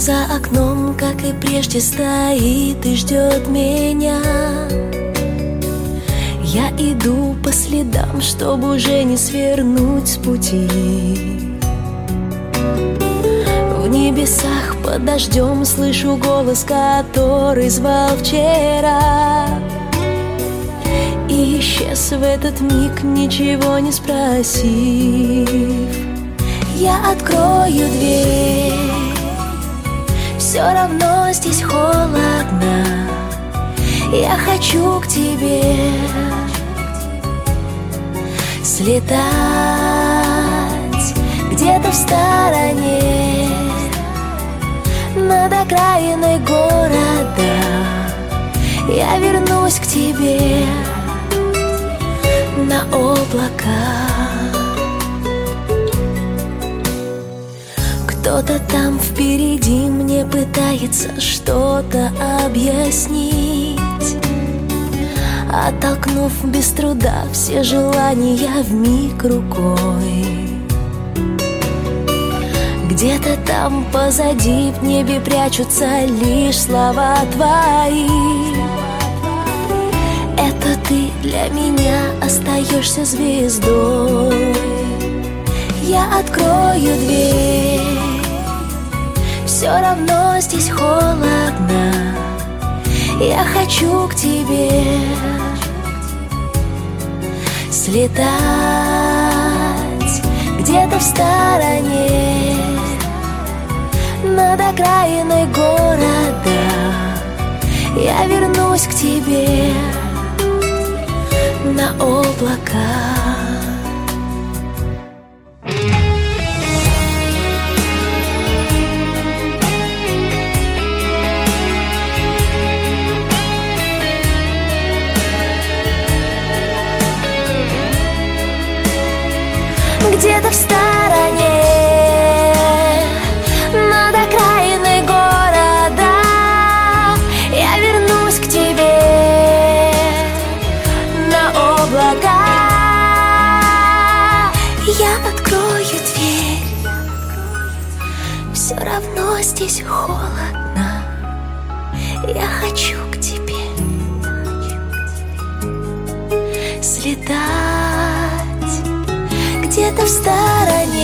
За окном, как и прежде, стоит и ждет меня. Я иду по следам, чтобы уже не свернуть с пути. В небесах под дождем слышу голос, который звал вчера, и исчез в этот миг, ничего не спросив. Я открою дверь, все равно здесь холодно. Я хочу к тебе слетать где-то в стороне, над окраиной города. Я вернусь к тебе на облака. Кто-то там впереди мне пытается что-то объяснить, оттолкнув без труда все желания вмиг рукой. Где-то там позади в небе прячутся лишь слова твои. Это ты для меня остаешься звездой. Я открою дверь, все равно здесь холодно. Я хочу к тебе слетать где-то в стороне, над окраиной города. Я вернусь к тебе на облака. Где-то в стороне, над окраиной города. Я вернусь к тебе на облака. Я открою дверь, все равно здесь холодно. Я хочу к тебе слетать где-то в стороне,